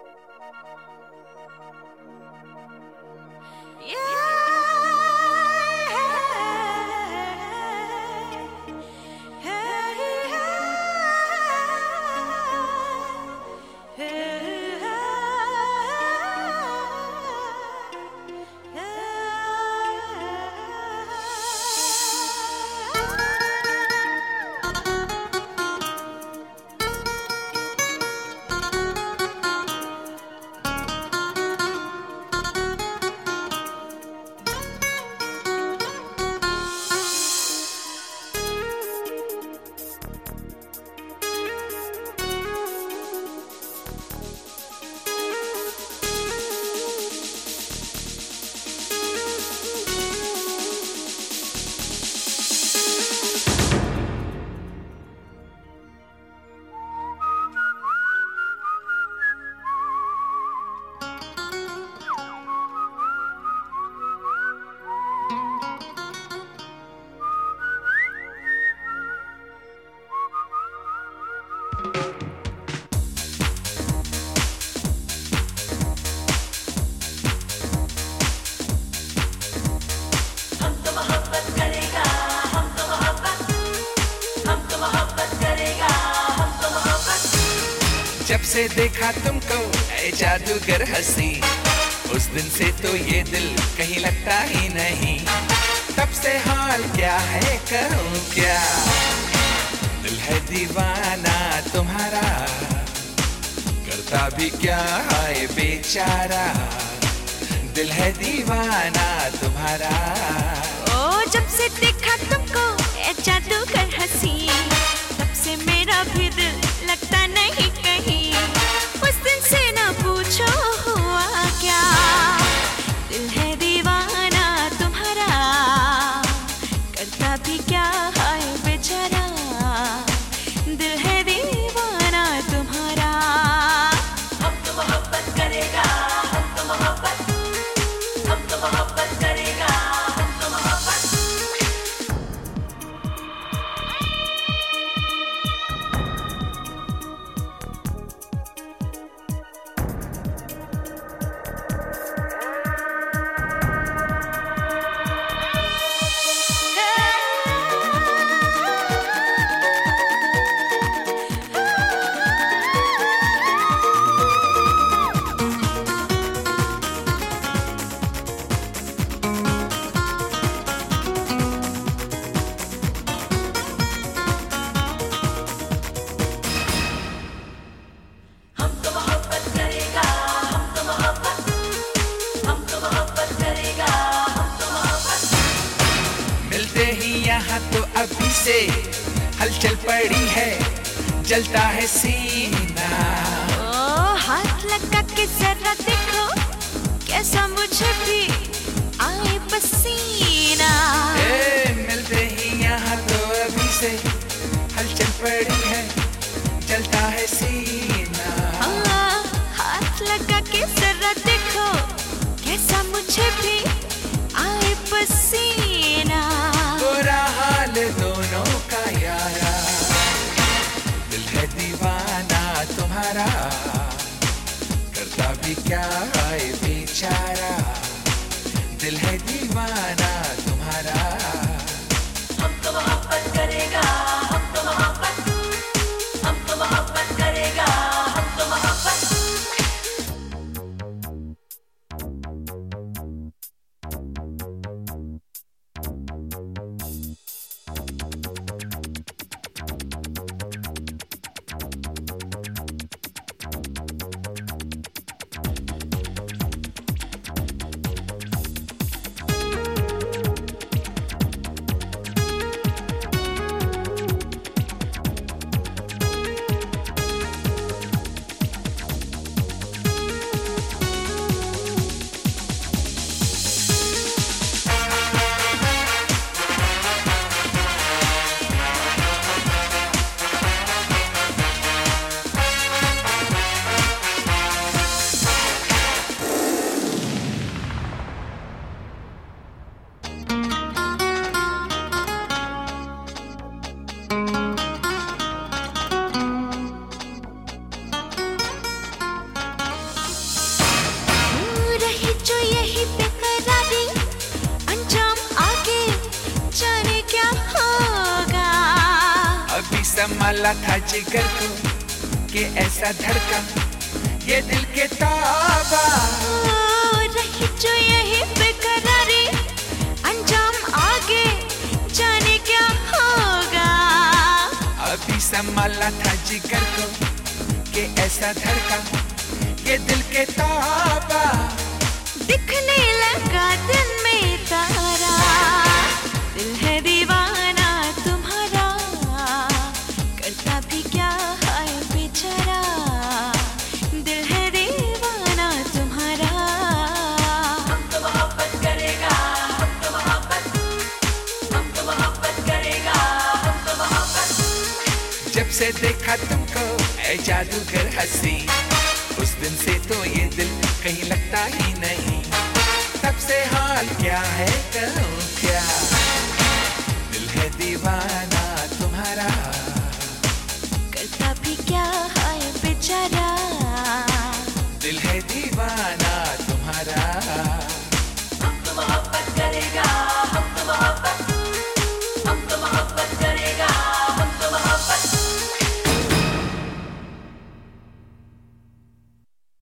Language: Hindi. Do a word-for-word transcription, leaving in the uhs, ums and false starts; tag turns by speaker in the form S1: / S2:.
S1: जब से देखा तुमको ऐ जादूगर हंसी, उस दिन से तो ये दिल कहीं लगता ही नहीं। तब से हाल क्या है करूं क्या, दिल है दीवाना तुम्हारा, करता भी क्या है बेचारा, दिल है दीवाना तुम्हारा।
S2: ओ जब से देखा तुमको ऐ जादूगर हंसी, तब से मेरा भी दिल लगता नहीं कहीं। उस दिन से ना पूछो हुआ क्या, दिल है दीवाना तुम्हारा, करता भी क्या है बेचारा, दिल है दीवाना तुम्हारा।
S3: हम तो मोहब्बत करेगा, हम तो मोहब्बत, हम तो मोहब्बत करेगा, हम तो मोहब्बत।
S1: यहाँ तो अभी से हलचल पड़ी है, जलता है सीना।
S2: ओ हाथ लगा के जरा देखो, कैसा मुझे भी आए पसीना।
S1: ए, मिलते ही यहाँ तो अभी से हलचल पड़ी है, जलता है सीना।
S2: हाँ, हाथ लगा के जरा देखो, कैसा मुझे भी आए पसीना।
S1: बुरा हाल दोनों का यारा, दिल है दीवाना तुम्हारा, करता भी क्या है बेचारा, दिल है दीवाना तुम्हारा।
S3: हम तो मोहब्बत करेगा, हम तो मोहब्बत, हम तो मोहब्बत करेगा, हम तो मोहब्बत।
S1: संभाला था जिगर को कि ऐसा धड़का ये दिल के ताबा।
S2: ओ, रही जो यही बेकरारी, अंजाम आगे जाने क्या होगा।
S1: अभी संभाला था जिगर को कि ऐसा धड़का ये दिल के ताबा।
S2: दिखने लगा दिन में तारा, दिल है दीवाना तुम्हारा, करता भी क्या है बेचारा, दिल है दीवाना तुम्हारा।
S3: हम तो मोहब्बत करेगा, हम तो मोहब्बत, हम तो मोहब्बत करेगा, हम तो मोहब्बत।
S1: जब से देखा तुमको ऐ जादूगर हंसी, उस दिन से तो ये दिल कहीं लगता ही नहीं। तब से हाल क्या है कहूँ क्या, दिल है दीवाना तुम्हारा,
S2: करता भी क्या है बेचारा,
S1: दिल है दीवाना